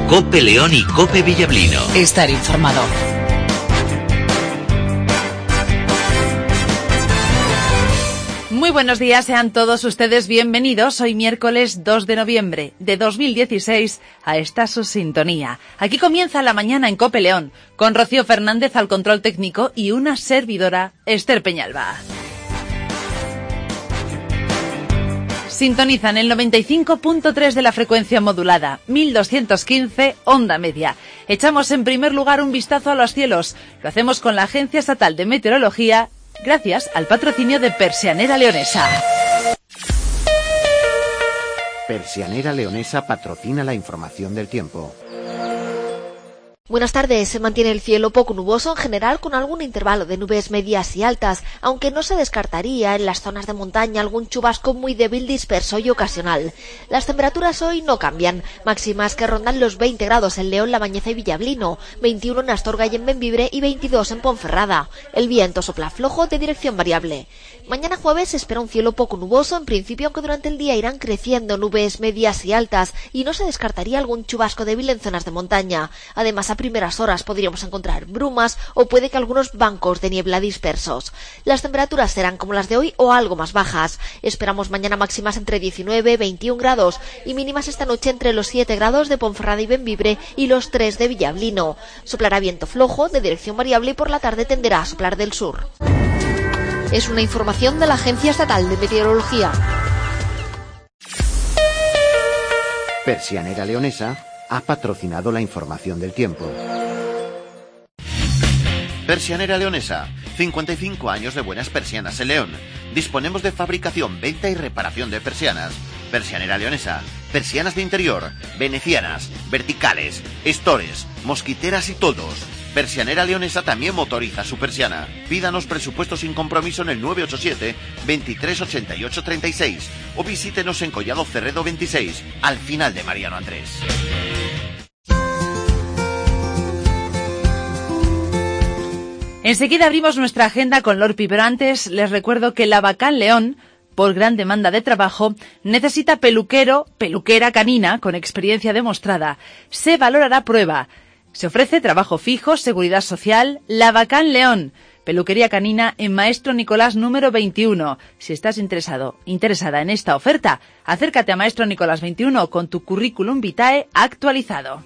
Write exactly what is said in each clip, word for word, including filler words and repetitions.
COPE León y COPE Villablino. Estar informado. Muy buenos días, sean todos ustedes bienvenidos. Hoy miércoles dos de noviembre de dos mil dieciséis a esta su sintonía. Aquí comienza la mañana en COPE León, con Rocío Fernández al control técnico y una servidora, Esther Peñalba. Sintonizan el noventa y cinco punto tres de la frecuencia modulada, mil doscientos quince, onda media. Echamos en primer lugar un vistazo a los cielos. Lo hacemos con la Agencia Estatal de Meteorología, gracias al patrocinio de Persianera Leonesa. Persianera Leonesa patrocina la información del tiempo. Buenas tardes. Se mantiene el cielo poco nuboso en general, con algún intervalo de nubes medias y altas, aunque no se descartaría en las zonas de montaña algún chubasco muy débil, disperso y ocasional. Las temperaturas hoy no cambian, máximas que rondan los veinte grados en León, La Bañeza y Villablino, veintiuno en Astorga y en Bembibre y veintidós en Ponferrada. El viento sopla flojo de dirección variable. Mañana jueves se espera un cielo poco nuboso en principio, aunque durante el día irán creciendo nubes medias y altas y no se descartaría algún chubasco débil en zonas de montaña. Además, a primeras horas podríamos encontrar brumas o puede que algunos bancos de niebla dispersos. Las temperaturas serán como las de hoy o algo más bajas. Esperamos mañana máximas entre diecinueve y veintiún grados y mínimas esta noche entre los siete grados de Ponferrada y Bembibre y los tres de Villablino. Soplará viento flojo de dirección variable y por la tarde tenderá a soplar del sur. Es una información de la Agencia Estatal de Meteorología. Persianera Leonesa ha patrocinado la información del tiempo. Persianera Leonesa, cincuenta y cinco años de buenas persianas en León. Disponemos de fabricación, venta y reparación de persianas. Persianera Leonesa, persianas de interior, venecianas, verticales, estores, mosquiteras y toldos. Persianera Leonesa también motoriza su persiana. Pídanos presupuesto sin compromiso en el nueve ocho siete, veintitrés ochenta y ocho treinta y seis o visítenos en Collado Cerredo veintiséis, al final de Mariano Andrés. Enseguida abrimos nuestra agenda con Lorpi, pero antes les recuerdo que Lavacán León, por gran demanda de trabajo, necesita peluquero, peluquera canina con experiencia demostrada. Se valorará prueba. Se ofrece trabajo fijo, seguridad social. Lavacán León, peluquería canina en Maestro Nicolás número veintiuno. Si estás interesado, interesada en esta oferta, acércate a Maestro Nicolás veintiuno con tu currículum vitae actualizado.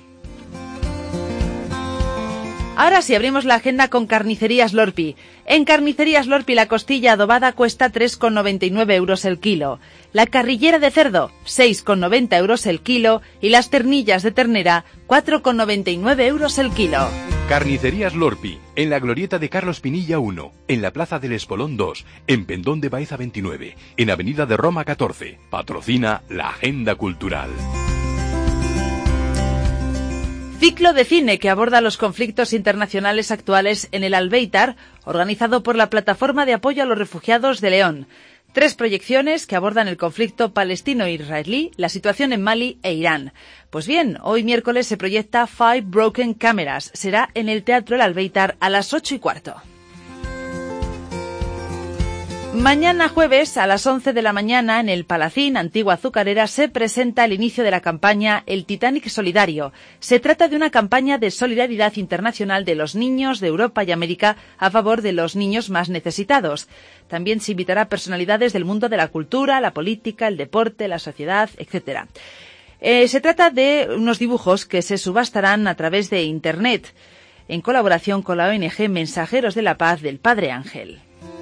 Ahora sí, abrimos la agenda con Carnicerías Lorpi. En Carnicerías Lorpi la costilla adobada cuesta tres con noventa y nueve euros el kilo. La carrillera de cerdo, seis con noventa euros el kilo. Y las ternillas de ternera, cuatro con noventa y nueve euros el kilo. Carnicerías Lorpi, en la glorieta de Carlos Pinilla uno, en la Plaza del Espolón dos, en Pendón de Baeza veintinueve, en Avenida de Roma catorce. Patrocina la Agenda Cultural. Ciclo de cine que aborda los conflictos internacionales actuales en el Albéitar, organizado por la Plataforma de Apoyo a los Refugiados de León. Tres proyecciones que abordan el conflicto palestino-israelí, la situación en Mali e Irán. Pues bien, hoy miércoles se proyecta Five Broken Cameras. Será en el Teatro El Albéitar a las ocho y cuarto. Mañana jueves a las once de la mañana en el Palacín, Antigua Azucarera, se presenta el inicio de la campaña El Titanic Solidario. Se trata de una campaña de solidaridad internacional de los niños de Europa y América a favor de los niños más necesitados. También se invitará a personalidades del mundo de la cultura, la política, el deporte, la sociedad, etcétera. Eh, se trata de unos dibujos que se subastarán a través de Internet, en colaboración con la O N G Mensajeros de la Paz del Padre Ángel.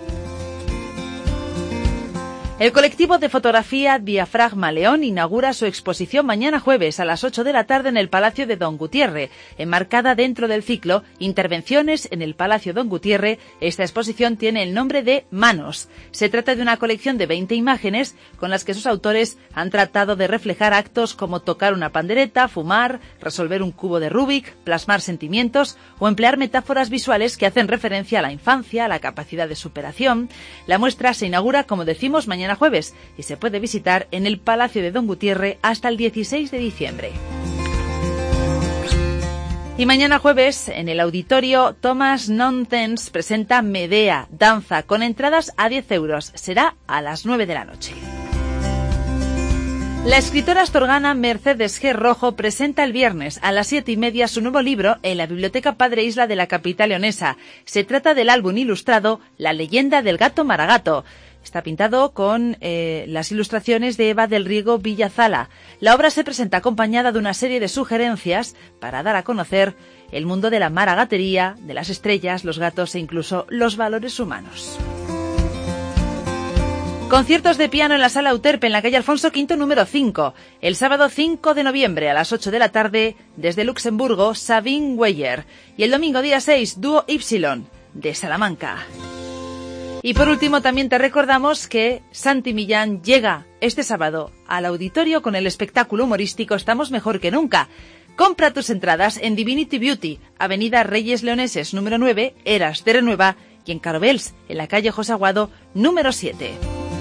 El colectivo de fotografía Diafragma León inaugura su exposición mañana jueves a las ocho de la tarde en el Palacio de Don Gutiérrez, enmarcada dentro del ciclo Intervenciones en el Palacio Don Gutiérrez. Esta exposición tiene el nombre de Manos. Se trata de una colección de veinte imágenes con las que sus autores han tratado de reflejar actos como tocar una pandereta, fumar, resolver un cubo de Rubik, plasmar sentimientos o emplear metáforas visuales que hacen referencia a la infancia, a la capacidad de superación. La muestra se inaugura, como decimos, mañana jueves y se puede visitar en el Palacio de Don Gutiérrez hasta el dieciséis de diciembre. Y mañana jueves, en el auditorio Thomas Nonsense presenta Medea, danza, con entradas a diez euros. Será a las nueve de la noche. La escritora astorgana Mercedes G. Rojo presenta el viernes a las siete y media su nuevo libro en la Biblioteca Padre Isla de la capital leonesa. Se trata del álbum ilustrado La leyenda del gato Maragato. Está pintado con eh, las ilustraciones de Eva del Riego Villazala. La obra se presenta acompañada de una serie de sugerencias para dar a conocer el mundo de la maragatería, de las estrellas, los gatos e incluso los valores humanos. Conciertos de piano en la Sala Euterpe, en la calle Alfonso quinto, número cinco. El sábado cinco de noviembre a las ocho de la tarde, desde Luxemburgo, Sabine Weyer. Y el domingo día seis, Dúo Y, de Salamanca. Y por último, también te recordamos que Santi Millán llega este sábado al auditorio con el espectáculo humorístico Estamos Mejor que Nunca. Compra tus entradas en Divinity Beauty, Avenida Reyes Leoneses, número nueve, Eras de Renueva, y en Carovels, en la calle José Aguado, número siete.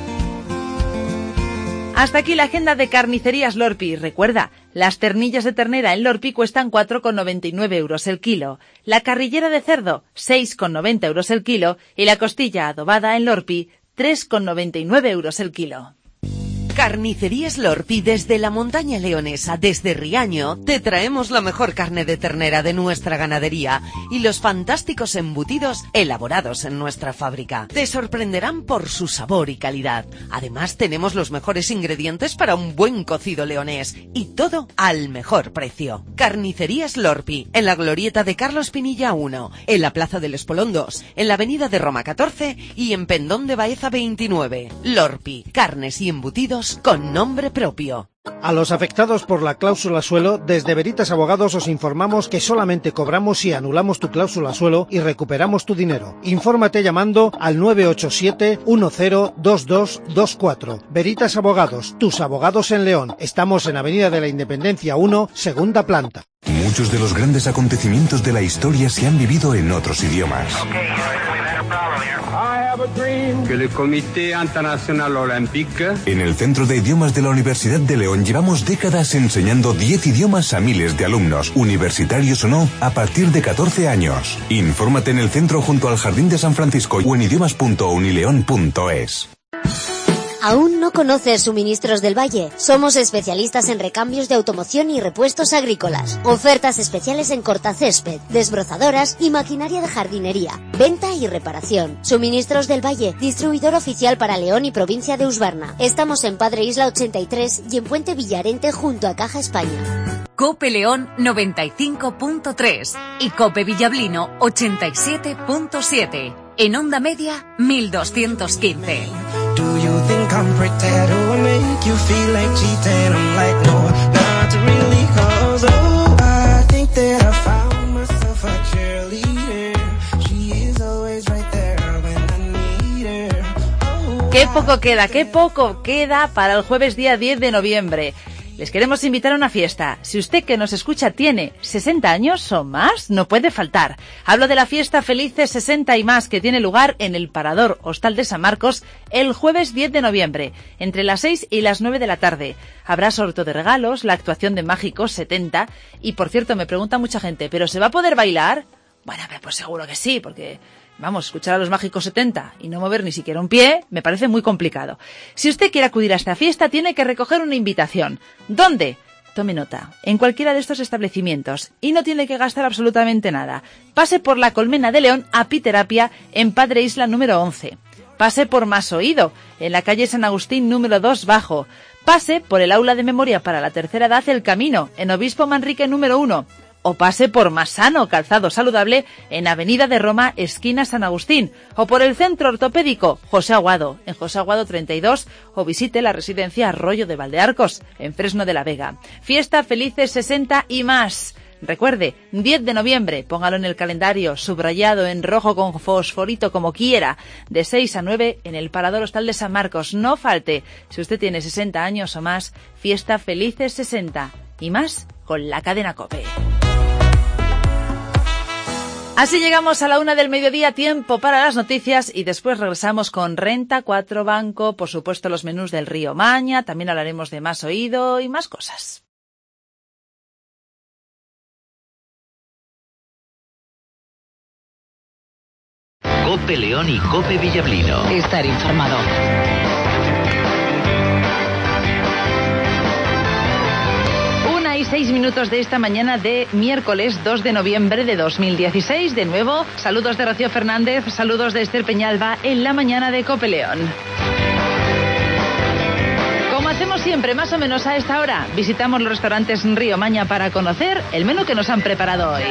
Hasta aquí la agenda de Carnicerías Lorpi. Recuerda, las ternillas de ternera en Lorpi cuestan cuatro con noventa y nueve euros el kilo, la carrillera de cerdo seis con noventa euros el kilo y la costilla adobada en Lorpi tres con noventa y nueve euros el kilo. Carnicerías Lorpi, desde la montaña leonesa, desde Riaño, te traemos la mejor carne de ternera de nuestra ganadería y los fantásticos embutidos elaborados en nuestra fábrica. Te sorprenderán por su sabor y calidad. Además, tenemos los mejores ingredientes para un buen cocido leonés y todo al mejor precio. Carnicerías Lorpi, en la glorieta de Carlos Pinilla uno, en la Plaza del Espolón dos, en la Avenida de Roma catorce y en Pendón de Baeza veintinueve. Lorpi, carnes y embutidos con nombre propio. A los afectados por la cláusula suelo, desde Veritas Abogados os informamos que solamente cobramos si anulamos tu cláusula suelo y recuperamos tu dinero. Infórmate llamando al nueve ocho siete uno cero dos dos dos cuatro. Veritas Abogados, tus abogados en León. Estamos en Avenida de la Independencia uno, segunda planta. Muchos de los grandes acontecimientos de la historia se han vivido en otros idiomas. Que el Comité Internacional Olympique. En el Centro de Idiomas de la Universidad de León llevamos décadas enseñando diez idiomas a miles de alumnos, universitarios o no, a partir de catorce años. Infórmate en el centro junto al Jardín de San Francisco o en idiomas punto unileón punto es. ¿Aún no conoces Suministros del Valle? Somos especialistas en recambios de automoción y repuestos agrícolas. Ofertas especiales en cortacésped, desbrozadoras y maquinaria de jardinería. Venta y reparación. Suministros del Valle, distribuidor oficial para León y provincia de Usbarna. Estamos en Padre Isla ochenta y tres y en Puente Villarente junto a Caja España. Cope León noventa y cinco punto tres y Cope Villablino ochenta y siete punto siete. En onda media, mil doscientos quince. Do you think I'm pretend or make you feel like cheating? I'm like, no, not really, cause oh, I think that I found myself a cheerleader. She is always right there when I need her. Oh, Qué poco queda, qué poco queda para el jueves día diez de noviembre. Les queremos invitar a una fiesta. Si usted que nos escucha tiene sesenta años o más, no puede faltar. Hablo de la fiesta Felices sesenta y más, que tiene lugar en el Parador Hostal de San Marcos el jueves diez de noviembre, entre las seis y las nueve de la tarde. Habrá sorteo de regalos, la actuación de Mágicos setenta y, por cierto, me pregunta mucha gente, ¿pero se va a poder bailar? Bueno, pues seguro que sí, porque... Vamos, escuchar a los Mágicos setenta y no mover ni siquiera un pie me parece muy complicado. Si usted quiere acudir a esta fiesta, tiene que recoger una invitación. ¿Dónde? Tome nota. En cualquiera de estos establecimientos. Y no tiene que gastar absolutamente nada. Pase por la Colmena de León Apiterapia en Padre Isla número once. Pase por Más Oído, en la calle San Agustín número dos bajo. Pase por el Aula de Memoria para la Tercera Edad El Camino, en Obispo Manrique número uno. O pase por Más Sano, Calzado Saludable, en Avenida de Roma, esquina San Agustín. O por el Centro Ortopédico José Aguado, en José Aguado treinta y dos. O visite la residencia Arroyo de Valdearcos, en Fresno de la Vega. Fiesta Felices sesenta y más. Recuerde, diez de noviembre, póngalo en el calendario, subrayado en rojo con fosforito como quiera, de seis a nueve en el Parador Hostal de San Marcos. No falte, si usted tiene sesenta años o más, Fiesta Felices sesenta y más con la cadena COPE. Así llegamos a la una del mediodía, tiempo para las noticias, y después regresamos con Renta cuatro Banco, por supuesto los menús del Río Maña, también hablaremos de Más Oído y más cosas. Cope León y Cope Villablino. Estar informado. seis minutos de esta mañana de miércoles dos de noviembre de dos mil dieciséis. De nuevo, saludos de Rocío Fernández, saludos de Esther Peñalba en la mañana de Cope León. Como hacemos siempre, más o menos a esta hora, visitamos los restaurantes Río Maña para conocer el menú que nos han preparado hoy.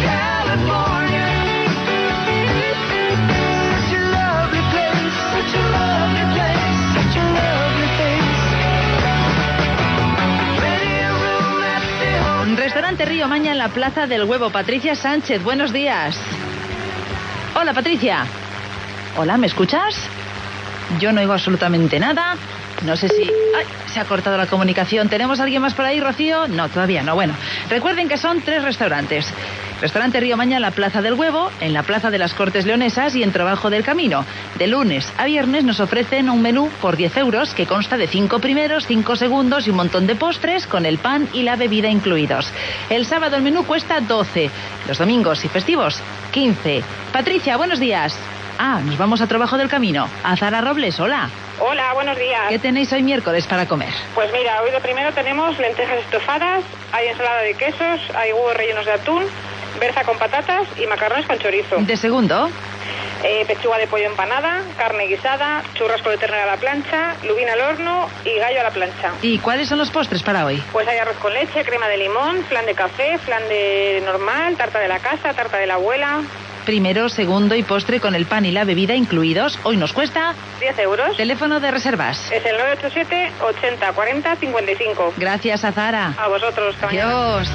Restaurante Río Maña en la Plaza del Huevo. Patricia Sánchez, buenos días. Hola, Patricia. Hola, ¿me escuchas? Yo no oigo absolutamente nada. No sé si... ¡Ay! Se ha cortado la comunicación. ¿Tenemos a alguien más por ahí, Rocío? No, todavía no. Bueno, recuerden que son tres restaurantes. Restaurante Río Maña en la Plaza del Huevo, en la Plaza de las Cortes Leonesas y en Trabajo del Camino. De lunes a viernes nos ofrecen un menú por diez euros que consta de cinco primeros, cinco segundos y un montón de postres con el pan y la bebida incluidos. El sábado el menú cuesta doce. Los domingos y festivos, quince. Patricia, buenos días. Ah, nos vamos a Trabajo del Camino. A Zara Robles, hola. Hola, buenos días. ¿Qué tenéis hoy miércoles para comer? Pues mira, hoy de primero tenemos lentejas estofadas, hay ensalada de quesos, hay huevos rellenos de atún, berza con patatas y macarrones con chorizo. ¿De segundo? Eh, pechuga de pollo empanada, carne guisada, churrasco de ternera a la plancha, lubina al horno y gallo a la plancha. ¿Y cuáles son los postres para hoy? Pues hay arroz con leche, crema de limón, flan de café, flan de normal, tarta de la casa, tarta de la abuela. Primero, segundo y postre con el pan y la bebida incluidos. Hoy nos cuesta... diez euros. Teléfono de reservas. Es el nueve ocho siete, ochenta, cuarenta, cincuenta y cinco. Gracias, Azara. A vosotros. Adiós.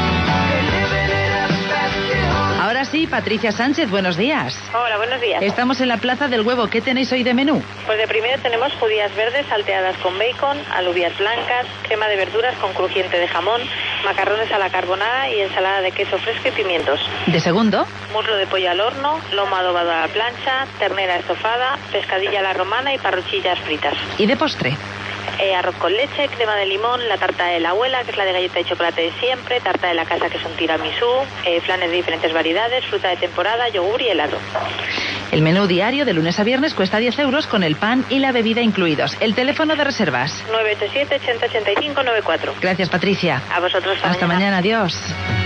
Ahora sí, Patricia Sánchez, buenos días. Hola, buenos días. Estamos en la Plaza del Huevo. ¿Qué tenéis hoy de menú? Pues de primero tenemos judías verdes salteadas con bacon, alubias blancas, crema de verduras con crujiente de jamón, macarrones a la carbonara y ensalada de queso fresco y pimientos. ¿De segundo? Muslo de pollo al horno, lomo adobado a la plancha, ternera estofada, pescadilla a la romana y parrochillas fritas. ¿Y de postre? Eh, arroz con leche, crema de limón, la tarta de la abuela, que es la de galleta de chocolate de siempre, tarta de la casa, que es un tiramisú, eh, flanes de diferentes variedades, fruta de temporada, yogur y helado. El menú diario de lunes a viernes cuesta diez euros con el pan y la bebida incluidos. El teléfono de reservas. nueve ocho siete, ochenta, ochenta y cinco, noventa y cuatro. Gracias, Patricia. A vosotros. Hasta, hasta mañana. mañana. Adiós.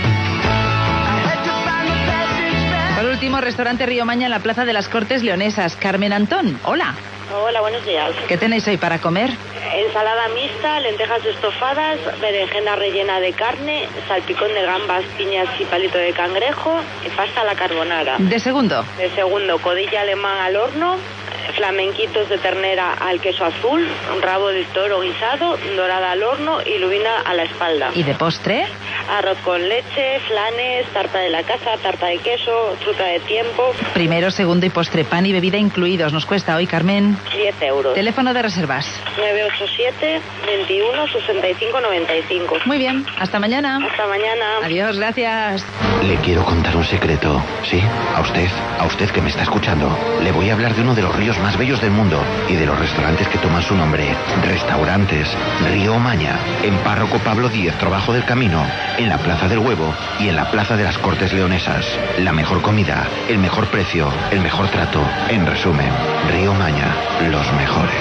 Por último, restaurante Río Maña en la Plaza de las Cortes Leonesas. Carmen Antón, hola. Hola, buenos días. ¿Qué tenéis hoy para comer? Ensalada mixta, lentejas estofadas, berenjena rellena de carne, salpicón de gambas, piñas y palito de cangrejo y pasta a la carbonara. ¿De segundo? De segundo, codilla alemán al horno, flamenquitos de ternera al queso azul, un rabo de toro guisado, dorada al horno y lubina a la espalda. ¿Y de postre? Arroz con leche, flanes, tarta de la casa, tarta de queso, fruta de tiempo. Primero, segundo y postre, pan y bebida incluidos. ¿Nos cuesta hoy, Carmen? diez euros. Teléfono de reservas. nueve ocho siete, veintiuno, sesenta y cinco, noventa y cinco. Muy bien, hasta mañana. Hasta mañana. Adiós, gracias. Le quiero contar un secreto. ¿Sí? A usted, a usted que me está escuchando. Le voy a hablar de uno de los ríos más bellos del mundo y de los restaurantes que toman su nombre. Restaurantes Río Maña, en Párroco Pablo Díez, Trabajo del Camino, en la Plaza del Huevo y en la Plaza de las Cortes Leonesas. La mejor comida, el mejor precio, el mejor trato. En resumen, Río Maña, los mejores.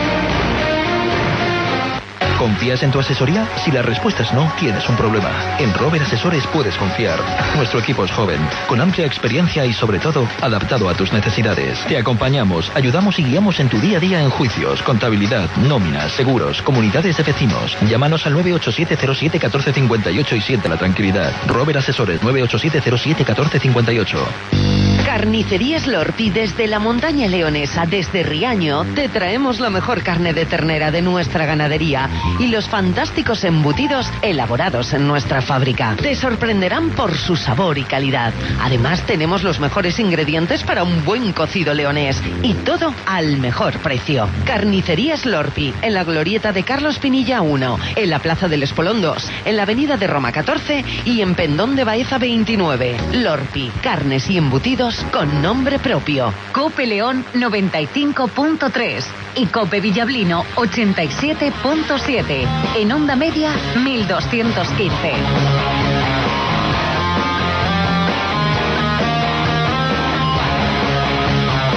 ¿Confías en tu asesoría? Si la respuesta es no, tienes un problema. En Rober Asesores puedes confiar. Nuestro equipo es joven, con amplia experiencia y sobre todo, adaptado a tus necesidades. Te acompañamos, ayudamos y guiamos en tu día a día en juicios, contabilidad, nóminas, seguros, comunidades de vecinos. Llámanos al nueve ocho siete cero siete uno cuatro cinco ocho y siente la tranquilidad. Rober Asesores nueve ocho siete cero siete uno cuatro cinco ocho. Carnicerías Lorpi desde la montaña leonesa, desde Riaño, te traemos la mejor carne de ternera de nuestra ganadería y los fantásticos embutidos elaborados en nuestra fábrica. Te sorprenderán por su sabor y calidad. Además, tenemos los mejores ingredientes para un buen cocido leonés y todo al mejor precio. Carnicerías Lorpi, en la glorieta de Carlos Pinilla uno, en la Plaza del Espolón dos, en la avenida de Roma catorce y en Pendón de Baeza veintinueve. Lorpi, carnes y embutidos con nombre propio. Cope León noventa y cinco punto tres y Cope Villablino ochenta y siete punto siete. En onda media mil doscientos quince. Como cada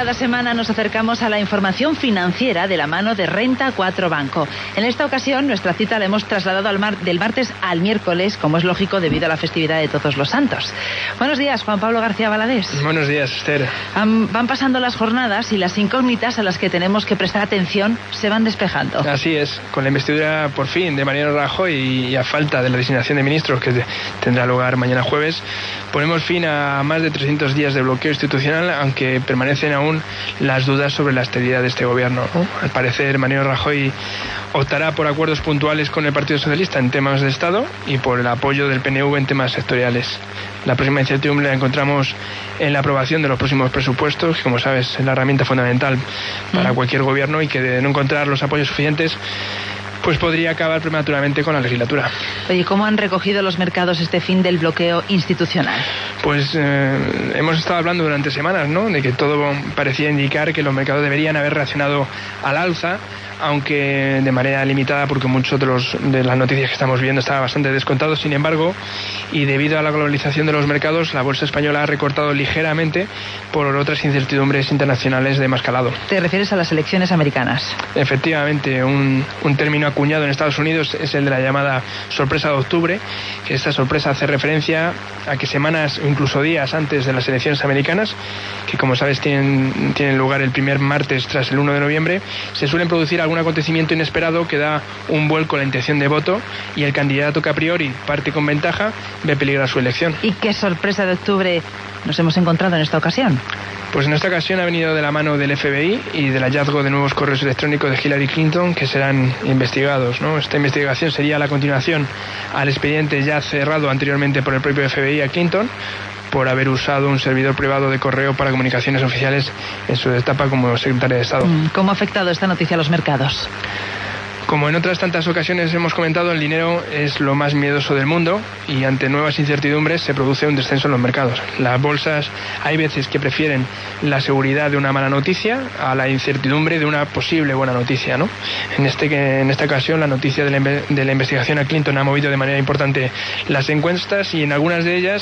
cada semana nos acercamos a la información financiera de la mano de Renta cuatro Banco. En esta ocasión, nuestra cita la hemos trasladado al mar del martes al miércoles, como es lógico debido a la festividad de Todos los Santos. Buenos días, Juan Pablo García Valadés. Buenos días, Esther. Um, van pasando las jornadas y las incógnitas a las que tenemos que prestar atención se van despejando. Así es, con la investidura por fin de Mariano Rajoy y a falta de la designación de ministros que tendrá lugar mañana jueves, ponemos fin a más de trescientos días de bloqueo institucional, aunque permanecen aún las dudas sobre la estabilidad de este gobierno, ¿no? Al parecer, Mariano Rajoy optará por acuerdos puntuales con el Partido Socialista en temas de Estado y por el apoyo del P N V en temas sectoriales. La próxima incertidumbre la encontramos en la aprobación de los próximos presupuestos, que, como sabes, es la herramienta fundamental para cualquier gobierno y que, de no encontrar los apoyos suficientes, pues podría acabar prematuramente con la legislatura. Oye, ¿cómo han recogido los mercados este fin del bloqueo institucional? Pues eh, hemos estado hablando durante semanas, ¿no?, de que todo parecía indicar que los mercados deberían haber reaccionado al alza, aunque de manera limitada, porque muchos de, los, de las noticias que estamos viendo estaban bastante descontados. Sin embargo, y debido a la globalización de los mercados, la bolsa española ha recortado ligeramente por otras incertidumbres internacionales de más calado. ¿Te refieres a las elecciones americanas? Efectivamente, un, un término acuñado en Estados Unidos es el de la llamada sorpresa de octubre, que esta sorpresa hace referencia a que semanas o incluso días antes de las elecciones americanas, que como sabes tienen, tienen lugar el primer martes tras el uno de noviembre, se suelen producir algún acontecimiento inesperado que da un vuelco a la intención de voto y el candidato que a priori parte con ventaja ve peligrar su elección. ¿Y qué sorpresa de octubre nos hemos encontrado en esta ocasión? Pues en esta ocasión ha venido de la mano del F B I y del hallazgo de nuevos correos electrónicos de Hillary Clinton que serán investigados, ¿no? Esta investigación sería la continuación al expediente ya cerrado anteriormente por el propio F B I a Clinton por haber usado un servidor privado de correo para comunicaciones oficiales en su etapa como secretaria de Estado. ¿Cómo ha afectado esta noticia a los mercados? Como en otras tantas ocasiones hemos comentado, el dinero es lo más miedoso del mundo y ante nuevas incertidumbres se produce un descenso en los mercados. Las bolsas hay veces que prefieren la seguridad de una mala noticia a la incertidumbre de una posible buena noticia, ¿no? En, este, en esta ocasión la noticia de la, de la investigación a Clinton ha movido de manera importante las encuestas y en algunas de ellas,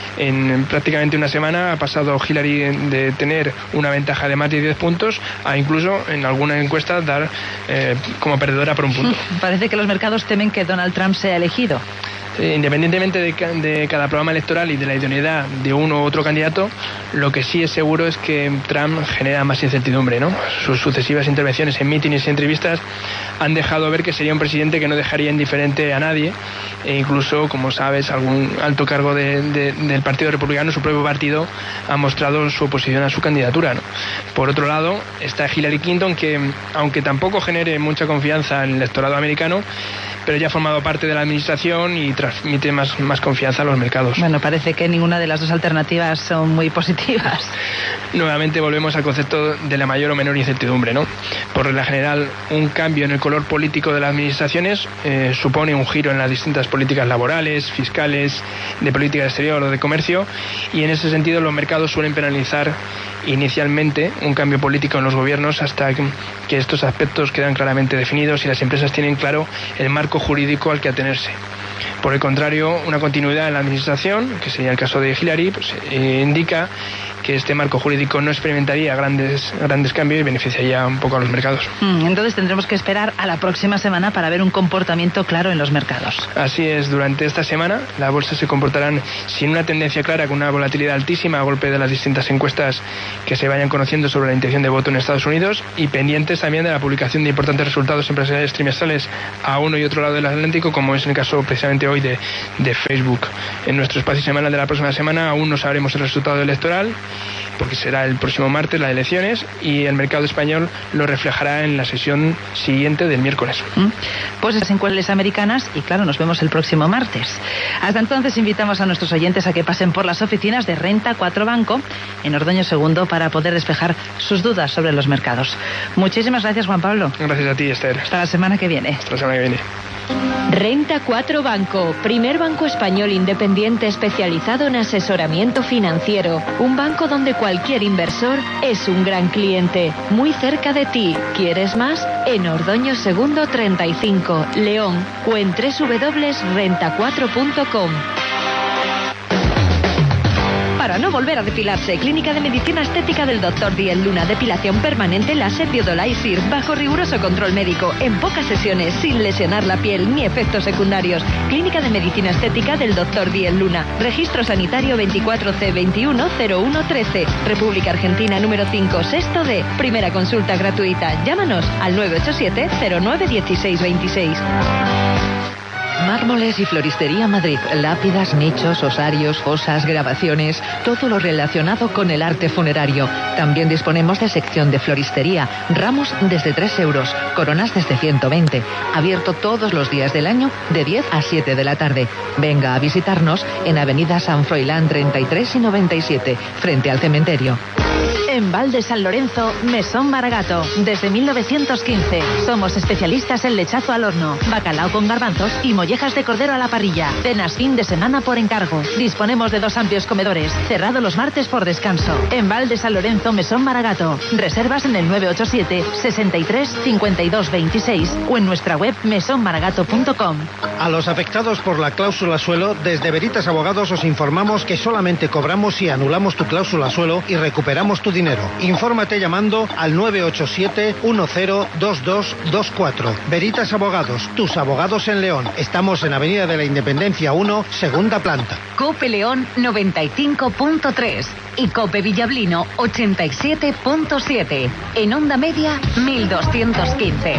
en prácticamente una semana, ha pasado Hillary de tener una ventaja de más de diez puntos a incluso en alguna encuesta dar eh, como perdedora por un punto. Parece que los mercados temen que Donald Trump sea elegido. Independientemente de, de cada programa electoral y de la idoneidad de uno u otro candidato, lo que sí es seguro es que Trump genera más incertidumbre, ¿no? Sus sucesivas intervenciones en mítines y entrevistas han dejado ver que sería un presidente que no dejaría indiferente a nadie, e incluso, como sabes, algún alto cargo de, de, del Partido Republicano, su propio partido, ha mostrado su oposición a su candidatura, ¿no? Por otro lado, está Hillary Clinton, que aunque tampoco genere mucha confianza en el electorado americano, pero ya ha formado parte de la administración y transmite más, más confianza a los mercados. Bueno, parece que ninguna de las dos alternativas son muy positivas. Nuevamente volvemos al concepto de la mayor o menor incertidumbre, ¿no? Por regla general, un cambio en el color político de las administraciones eh, supone un giro en las distintas políticas laborales, fiscales, de política exterior o de comercio, y en ese sentido los mercados suelen penalizar inicialmente un cambio político en los gobiernos hasta que estos aspectos quedan claramente definidos y las empresas tienen claro el marco jurídico al que atenerse. Por el contrario, una continuidad en la administración, que sería el caso de Hillary, pues, eh, indica que este marco jurídico no experimentaría grandes, grandes cambios y beneficiaría un poco a los mercados. Entonces tendremos que esperar a la próxima semana para ver un comportamiento claro en los mercados. Así es, durante esta semana las bolsas se comportarán sin una tendencia clara, con una volatilidad altísima a golpe de las distintas encuestas que se vayan conociendo sobre la intención de voto en Estados Unidos y pendientes también de la publicación de importantes resultados empresariales trimestrales a uno y otro lado del Atlántico, como es el caso precisamente hoy de, de Facebook. En nuestro espacio semanal de la próxima semana aún no sabremos el resultado electoral, porque será el próximo martes las elecciones, y el mercado español lo reflejará en la sesión siguiente del miércoles. ¿Mm? Pues las encuestas americanas, y claro, nos vemos el próximo martes. Hasta entonces invitamos a nuestros oyentes a que pasen por las oficinas de Renta cuatro Banco en Ordoño segundo para poder despejar sus dudas sobre los mercados. Muchísimas gracias, Juan Pablo. Gracias a ti, Esther. Hasta la semana que viene. Hasta la semana que viene. Renta cuatro Banco, primer banco español independiente especializado en asesoramiento financiero. Un banco donde cualquier inversor es un gran cliente, muy cerca de ti. ¿Quieres más? En Ordoño segundo treinta y cinco, León, o en doble u doble u doble u punto renta cuatro punto com. para no volver a depilarse. Clínica de Medicina Estética del doctor Díez Luna. Depilación permanente láser biodolaisir bajo riguroso control médico, en pocas sesiones, sin lesionar la piel ni efectos secundarios. Clínica de Medicina Estética del doctor Díez Luna. Registro sanitario veinticuatro C veintiuno cero uno trece. República Argentina número cinco, sexto D. Primera consulta gratuita. Llámanos al nueve ocho siete cero nueve uno seis dos seis. Mármoles y Floristería Madrid. Lápidas, nichos, osarios, fosas, grabaciones, todo lo relacionado con el arte funerario. También disponemos de sección de floristería. Ramos desde tres euros, coronas desde ciento veinte. Abierto todos los días del año de diez a siete de la tarde. Venga a visitarnos en Avenida San Froilán treinta y tres y noventa y siete, frente al cementerio. En Val de San Lorenzo, Mesón Maragato. Desde mil novecientos quince. Somos especialistas en lechazo al horno, bacalao con garbanzos y mollejas de cordero a la parrilla. Cenas fin de semana por encargo. Disponemos de dos amplios comedores, cerrado los martes por descanso. En Val de San Lorenzo, Mesón Maragato. Reservas en el nueve ocho siete sesenta y tres cincuenta y dos veintiséis o en nuestra web mesón maragato punto com. A los afectados por la cláusula suelo, desde Veritas Abogados os informamos que solamente cobramos si anulamos tu cláusula suelo y recuperamos tu dinero. Infórmate llamando al nueve ocho siete uno cero dos dos dos cuatro. Veritas Abogados, tus abogados en León. Estamos en Avenida de la Independencia uno, segunda planta. Cope León noventa y cinco punto tres y Cope Villablino ochenta y siete punto siete. En onda media mil doscientos quince.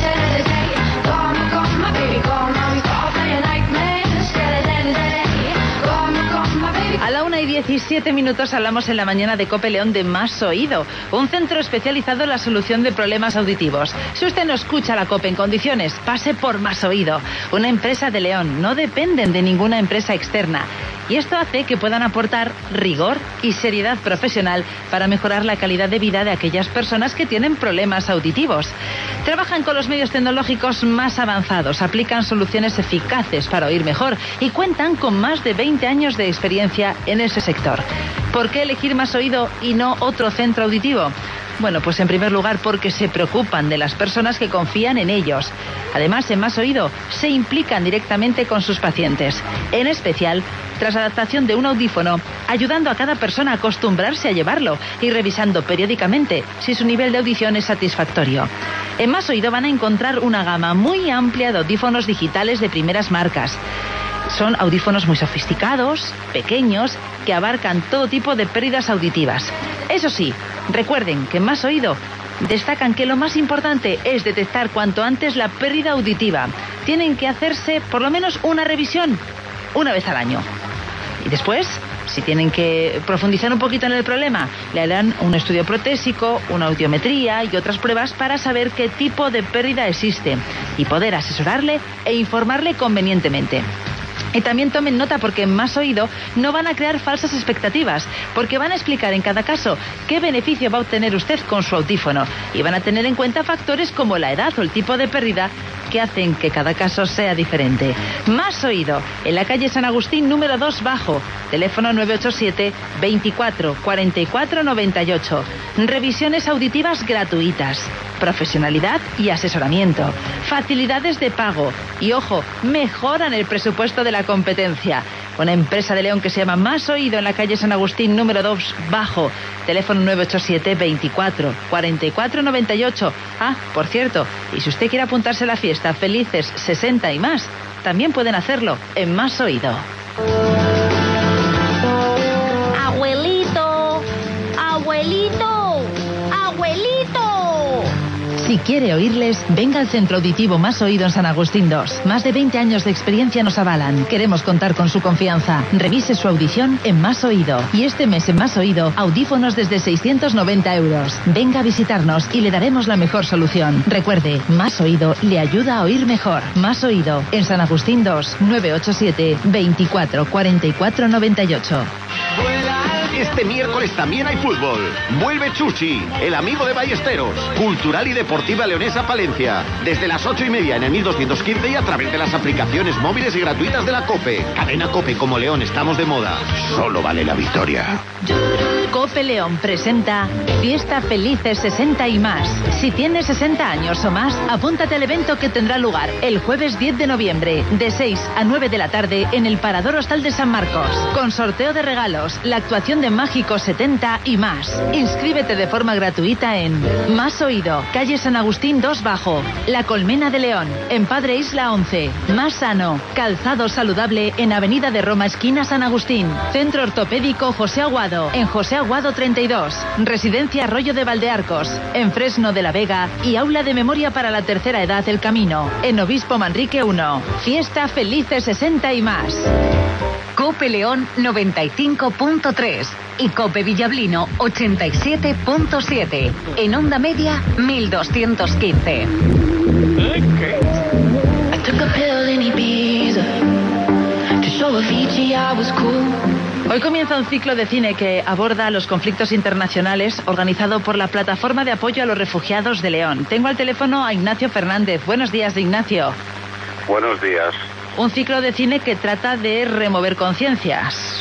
A la una y diecisiete minutos hablamos en la mañana de Cope León de Más Oído, un centro especializado en la solución de problemas auditivos. Si usted no escucha la Cope en condiciones, pase por Más Oído, una empresa de León. No dependen de ninguna empresa externa. Y esto hace que puedan aportar rigor y seriedad profesional para mejorar la calidad de vida de aquellas personas que tienen problemas auditivos. Trabajan con los medios tecnológicos más avanzados, aplican soluciones eficaces para oír mejor y cuentan con más de veinte años de experiencia en ese sector. ¿Por qué elegir Más Oído y no otro centro auditivo? Bueno, pues en primer lugar porque se preocupan de las personas que confían en ellos. Además, en Más Oído se implican directamente con sus pacientes, en especial tras la adaptación de un audífono, ayudando a cada persona a acostumbrarse a llevarlo y revisando periódicamente si su nivel de audición es satisfactorio. En Más Oído van a encontrar una gama muy amplia de audífonos digitales de primeras marcas. Son audífonos muy sofisticados, pequeños, que abarcan todo tipo de pérdidas auditivas. Eso sí, recuerden que en Más Oído destacan que lo más importante es detectar cuanto antes la pérdida auditiva. Tienen que hacerse por lo menos una revisión, una vez al año. Y después, si tienen que profundizar un poquito en el problema, le harán un estudio protésico, una audiometría y otras pruebas para saber qué tipo de pérdida existe y poder asesorarle e informarle convenientemente. Y también tomen nota porque en Más Oído no van a crear falsas expectativas, porque van a explicar en cada caso qué beneficio va a obtener usted con su audífono y van a tener en cuenta factores como la edad o el tipo de pérdida que hacen que cada caso sea diferente. Más Oído, en la calle San Agustín número dos bajo, teléfono nueve ocho siete veinticuatro cuarenta y cuatro noventa y ocho. Revisiones auditivas gratuitas, profesionalidad y asesoramiento, facilidades de pago y, ojo, mejoran el presupuesto de la competencia. Una empresa de León que se llama Más Oído en la calle San Agustín número dos bajo, teléfono nueve ocho siete veinticuatro cuarenta y cuatro noventa y ocho. Ah, por cierto, y si usted quiere apuntarse a la fiesta Felices sesenta y más, también pueden hacerlo en Más Oído. Abuelito, abuelito, abuelito. Si quiere oírles, venga al Centro Auditivo Más Oído en San Agustín dos. Más de veinte años de experiencia nos avalan. Queremos contar con su confianza. Revise su audición en Más Oído. Y este mes en Más Oído, audífonos desde seiscientos noventa euros. Venga a visitarnos y le daremos la mejor solución. Recuerde, Más Oído le ayuda a oír mejor. Más Oído en San Agustín dos, nueve ocho siete veinticuatro cuarenta y cuatro noventa y ocho. Vuela al Este miércoles también hay fútbol. Vuelve Chuchi, el amigo de Ballesteros. Cultural y Deportiva Leonesa Palencia. Desde las ocho y media en el mil doscientos quince y a través de las aplicaciones móviles y gratuitas de la COPE. Cadena COPE, como León estamos de moda. Solo vale la victoria. COPE León presenta Fiesta Felices sesenta y más. Si tienes sesenta años o más, apúntate al evento que tendrá lugar el jueves diez de noviembre, de seis a nueve de la tarde, en el Parador Hostal de San Marcos. Con sorteo de regalos, la actuación de Mágico setenta y más. Inscríbete de forma gratuita en Más Oído, calle San Agustín dos Bajo, La Colmena de León, en Padre Isla once. Más Sano, calzado saludable en Avenida de Roma, esquina San Agustín. Centro Ortopédico José Aguado, en José Aguado treinta y dos. Residencia Arroyo de Valdearcos, en Fresno de la Vega. Y Aula de Memoria para la Tercera Edad El Camino, en Obispo Manrique uno. Fiesta Felices sesenta y más. COPE León noventa y cinco punto tres y COPE Villablino ochenta y siete punto siete. En onda media mil doscientos quince. Hoy comienza un ciclo de cine que aborda los conflictos internacionales organizado por la Plataforma de Apoyo a los Refugiados de León. Tengo al teléfono a Ignacio Fernández. Buenos días, Ignacio. Buenos días. Un ciclo de cine que trata de remover conciencias.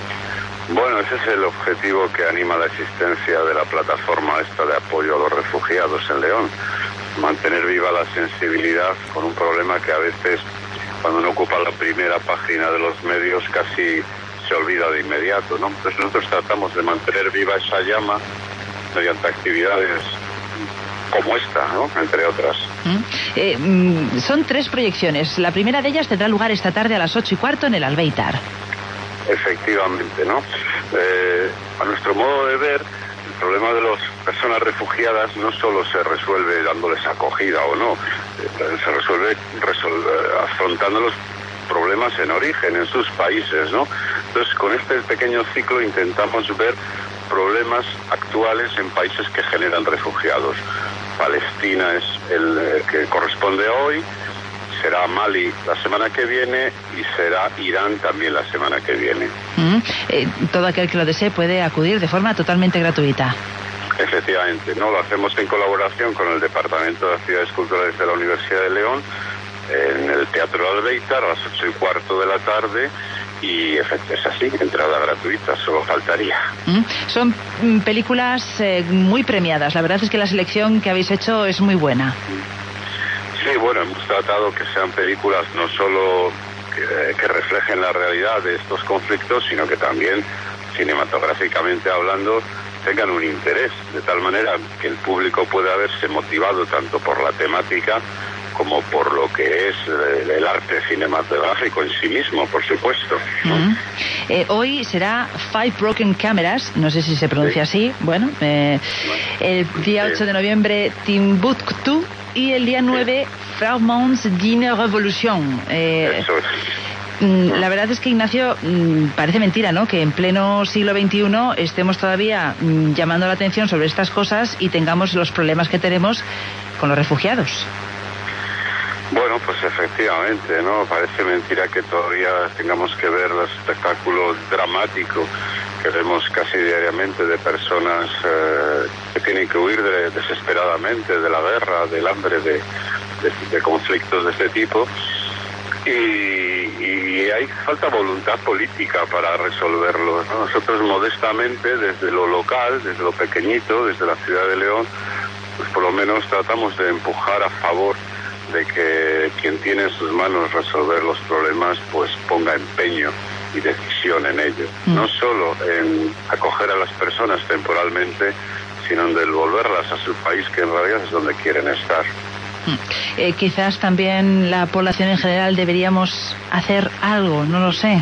Bueno, ese es el objetivo que anima la existencia de la plataforma esta de apoyo a los refugiados en León. Mantener viva la sensibilidad con un problema que a veces, cuando no ocupa la primera página de los medios, casi se olvida de inmediato, ¿no? Entonces nosotros tratamos de mantener viva esa llama mediante actividades como esta, ¿no? Entre otras. ¿Mm? Eh, mm, son tres proyecciones. La primera de ellas tendrá lugar esta tarde a las ocho y cuarto en el Albéitar. Efectivamente, ¿no? Eh, a nuestro modo de ver, el problema de las personas refugiadas no solo se resuelve dándoles acogida o no, eh, se resuelve resol- afrontando los problemas en origen, en sus países, ¿no? Entonces, con este pequeño ciclo intentamos ver problemas actuales en países que generan refugiados. Palestina es el eh, que corresponde a hoy, será Mali la semana que viene y será Irán también la semana que viene. Mm, eh, todo aquel que lo desee puede acudir de forma totalmente gratuita. Efectivamente, ¿no? Lo hacemos en colaboración con el Departamento de Actividades Culturales de la Universidad de León, en el Teatro Albéitar a las ocho y cuarto de la tarde. Y es así, entrada gratuita, solo faltaría. Mm, son mm, películas eh, muy premiadas. La verdad es que la selección que habéis hecho es muy buena. Sí, bueno, hemos tratado que sean películas no solo que, que reflejen la realidad de estos conflictos, sino que también, cinematográficamente hablando, tengan un interés, de tal manera que el público pueda verse motivado tanto por la temática como por lo que es el, el arte cinematográfico en sí mismo, por supuesto, ¿no? Mm. Eh, hoy será Five Broken Cameras, no sé si se pronuncia sí. así, bueno, eh, el día ocho de noviembre Timbuktu y el día nueve Fragments d'une Revolution. Eh, Eso es. La verdad es que, Ignacio, parece mentira, ¿no?, que en pleno siglo veintiuno estemos todavía llamando la atención sobre estas cosas y tengamos los problemas que tenemos con los refugiados. Bueno, pues efectivamente, ¿no? Parece mentira que todavía tengamos que ver los espectáculos dramáticos que vemos casi diariamente de personas eh, que tienen que huir de, desesperadamente de la guerra, del hambre, de, de, de conflictos de este tipo. Y, y hay falta voluntad política para resolverlo, ¿no? Nosotros modestamente, desde lo local, desde lo pequeñito, desde la ciudad de León, pues por lo menos tratamos de empujar a favor de que quien tiene en sus manos resolver los problemas, pues ponga empeño y decisión en ello. Mm. No solo en acoger a las personas temporalmente, sino en devolverlas a su país, que en realidad es donde quieren estar. Eh, quizás también la población en general deberíamos hacer algo, no lo sé.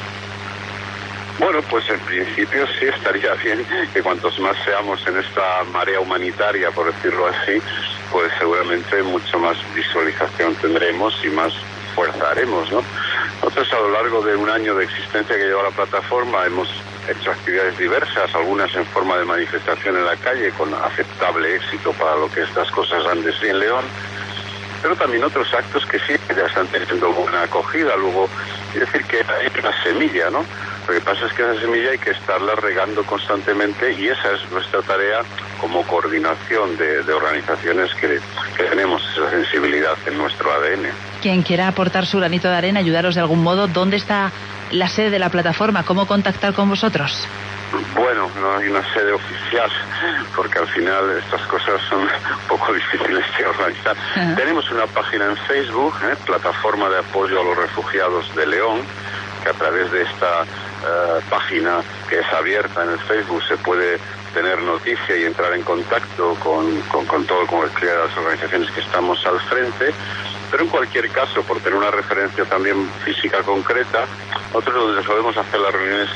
Bueno, pues en principio sí estaría bien que cuantos más seamos en esta marea humanitaria, por decirlo así, pues seguramente mucho más visualización tendremos y más fuerza haremos, ¿no? Nosotros a lo largo de un año de existencia que lleva la plataforma hemos hecho actividades diversas, algunas en forma de manifestación en la calle con aceptable éxito para lo que estas cosas han de ser en León, pero también otros actos que sí ya están teniendo buena acogida. Luego, es decir, que hay una semilla, ¿no?, Lo que pasa es que esa semilla hay que estarla regando constantemente y esa es nuestra tarea como coordinación de, de organizaciones que, que tenemos esa sensibilidad en nuestro A D N. Quien quiera aportar su granito de arena, ayudaros de algún modo, ¿dónde está la sede de la plataforma? ¿Cómo contactar con vosotros? Bueno, no hay una sede oficial, porque al final estas cosas son un poco difíciles de organizar. Uh-huh. Tenemos una página en Facebook, ¿eh? Plataforma de Apoyo a los Refugiados de León, que a través de esta uh, página, que es abierta en el Facebook, se puede tener noticia y entrar en contacto con, con, con todo, con las organizaciones que estamos al frente. Pero en cualquier caso, por tener una referencia también física concreta, nosotros donde solemos hacer las reuniones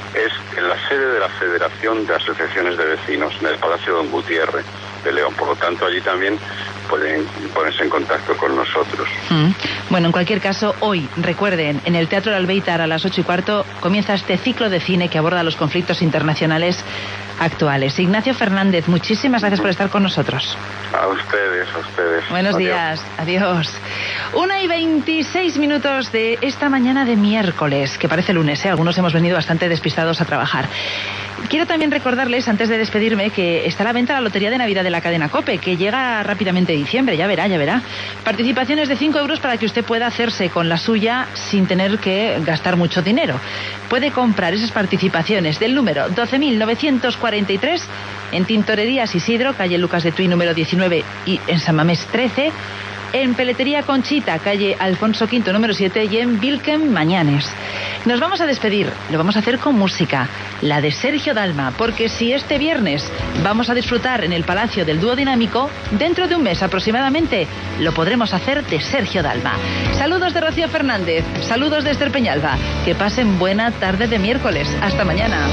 es en la sede de la Federación de Asociaciones de Vecinos, en el Palacio Don Gutiérrez de León. Por lo tanto, allí también pueden ponerse en contacto con nosotros. Mm. Bueno, en cualquier caso, hoy, recuerden, en el Teatro del Albéitar a las ocho y cuarto comienza este ciclo de cine que aborda los conflictos internacionales actuales. Ignacio Fernández, muchísimas gracias por estar con nosotros. A ustedes, a ustedes. Buenos Adiós. días, adiós. Una y veintiséis minutos de esta mañana de miércoles, que parece lunes, ¿eh? Algunos hemos venido bastante despistados a trabajar. Quiero también recordarles, antes de despedirme, que está a la venta la Lotería de Navidad de la cadena COPE, que llega rápidamente en diciembre, ya verá, ya verá. Participaciones de cinco euros para que usted pueda hacerse con la suya sin tener que gastar mucho dinero. Puede comprar esas participaciones del número doce mil novecientos cuarenta y tres en Tintorerías Isidro, calle Lucas de Tuy número diecinueve y en San Mamés trece, en Peletería Conchita, calle Alfonso quinto número siete y en Vilken Mañanes. Nos vamos a despedir, lo vamos a hacer con música, la de Sergio Dalma, porque si este viernes vamos a disfrutar en el Palacio del Dúo Dinámico, dentro de un mes aproximadamente lo podremos hacer de Sergio Dalma. Saludos de Rocío Fernández, saludos de Esther Peñalba, que pasen buena tarde de miércoles, hasta mañana.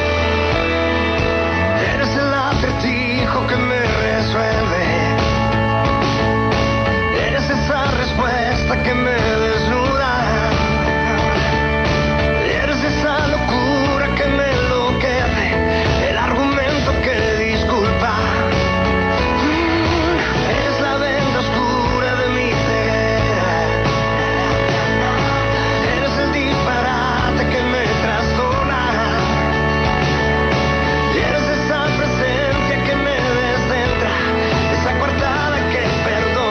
Eres el acertijo que me resuelve. Esa respuesta que me desnuda. Eres esa locura que me enloquece, el argumento que disculpa. Eres la venda oscura de mi ser. Eres el disparate que me trastorna. Eres esa presencia que me descentra, esa coartada que perdona.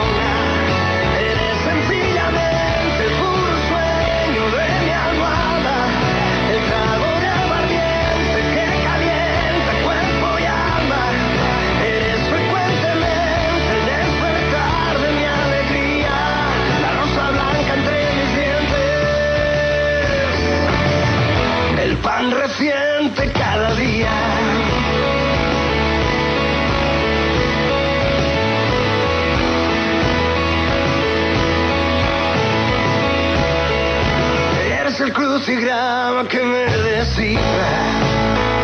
Sencillamente el puro sueño de mi almohada, el trago de aguardiente que calienta cuerpo y alma. Eres frecuentemente el despertar de mi alegría, la rosa blanca entre mis dientes, el pan reciente cada día. El crucigrama que me descifra.